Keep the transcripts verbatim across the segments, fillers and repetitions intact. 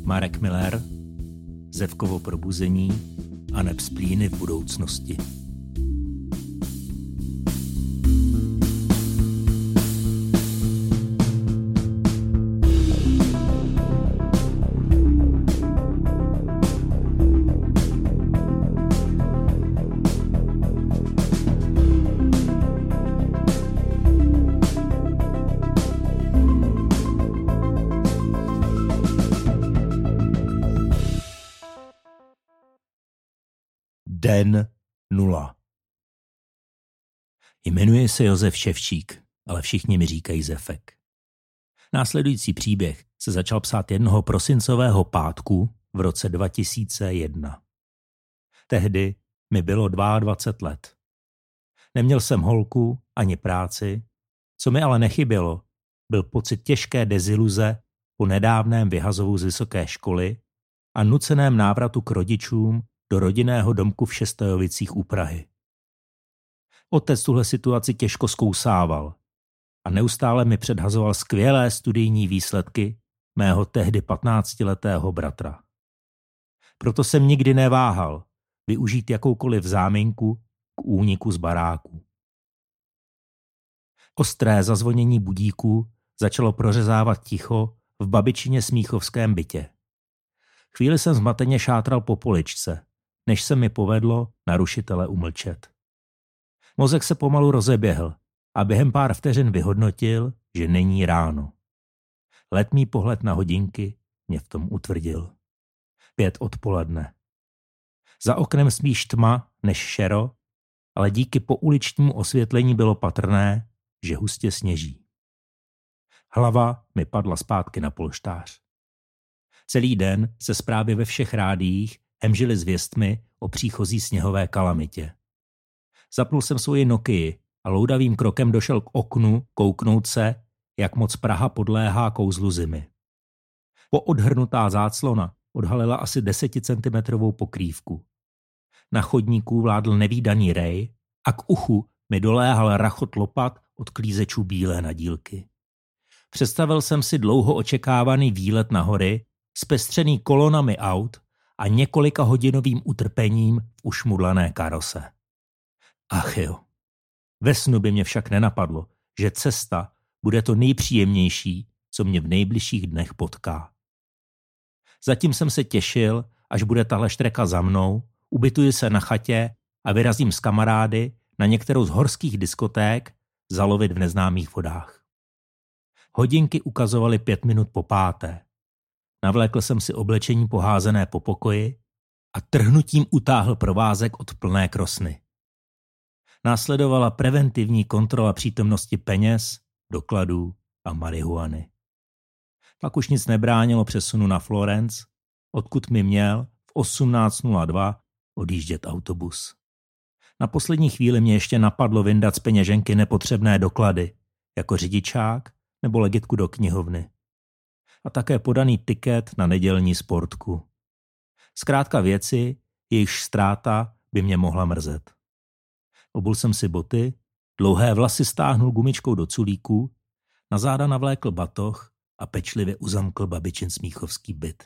Marek Miller, Zevkovo probuzení a neb splíny v budoucnosti. Den nula. Jmenuji se Josef Ševčík, ale všichni mi říkají Zefek. Následující příběh se začal psát jednoho prosincového pátku v roce dva tisíce jedna. Tehdy mi bylo dvacet dva let. Neměl jsem holku ani práci, co mi ale nechybělo, byl pocit těžké deziluze po nedávném vyhazovu z vysoké školy a nuceném návratu k rodičům do rodinného domku v Šestojovicích u Prahy. Otec tuhle situaci těžko zkousával a neustále mi předhazoval skvělé studijní výsledky mého tehdy patnáctiletého bratra. Proto jsem nikdy neváhal využít jakoukoliv záminku k úniku z baráku. Ostré zazvonění budíků začalo prořezávat ticho v babičině smíchovském bytě. Chvíli jsem zmateně šátral po poličce, než se mi povedlo narušitele umlčet. Mozek se pomalu rozeběhl a během pár vteřin vyhodnotil, že není ráno. Letmý pohled na hodinky mě v tom utvrdil. Pět odpoledne. Za oknem spíš tma než šero, ale díky pouličnímu osvětlení bylo patrné, že hustě sněží. Hlava mi padla zpátky na polštář. Celý den se zprávy ve všech rádiích hemžily zvěstmi o příchozí sněhové kalamitě. Zapnul jsem svoji Nokii a loudavým krokem došel k oknu kouknout se, jak moc Praha podléhá kouzlu zimy. Poodhrnutá záclona odhalila asi deseticentimetrovou pokrývku. Na chodníku vládl nevídaný rej a k uchu mi doléhal rachot lopat od klízečů bílé nadílky. Představil jsem si dlouho očekávaný výlet na hory, zpestřený kolonami aut a několika hodinovým utrpením v ušmudlané karose. Ach jo, ve snu by mě však nenapadlo, že cesta bude to nejpříjemnější, co mě v nejbližších dnech potká. Zatím jsem se těšil, až bude tahle štreka za mnou, ubytuji se na chatě a vyrazím s kamarády na některou z horských diskoték zalovit v neznámých vodách. Hodinky ukazovaly pět minut po páté. Navlékl jsem si oblečení poházené po pokoji a trhnutím utáhl provázek od plné krosny. Následovala preventivní kontrola přítomnosti peněz, dokladů a marihuany. Pak už nic nebránilo přesunu na Florence, odkud mi měl v osmnáct nula dva odjíždět autobus. Na poslední chvíli mě ještě napadlo vyndat z peněženky nepotřebné doklady, jako řidičák nebo legitku do knihovny. A také podaný tiket na nedělní sportku. Zkrátka věci, jejichž ztráta by mě mohla mrzet. Obul jsem si boty, dlouhé vlasy stáhnul gumičkou do culíku, na záda navlékl batoh a pečlivě uzamkl babičin smíchovský byt.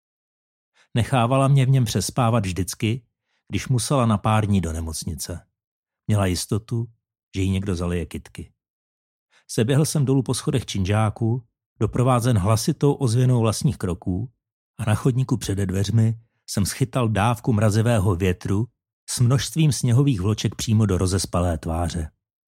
Nechávala mě v něm přespávat vždycky, když musela na pár dní do nemocnice. Měla jistotu, že jí někdo zalije kytky. Seběhl jsem dolů po schodech činžáku, doprovázen hlasitou ozvěnou vlastních kroků a na chodníku přede dveřmi jsem schytal dávku mrazivého větru s množstvím sněhových vloček přímo do rozespalé tváře.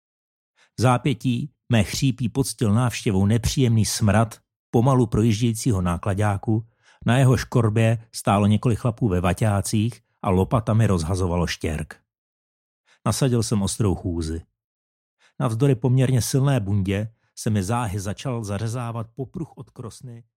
V zápětí mé chřípí poctil návštěvou nepříjemný smrad pomalu projíždějícího náklaďáku, na jeho škorbě stálo několik chlapů ve vaťácích a lopatami rozhazovalo štěrk. Nasadil jsem ostrou chůzi. Navzdory poměrně silné bundě se mi záhy začal zařezávat popruh od krosny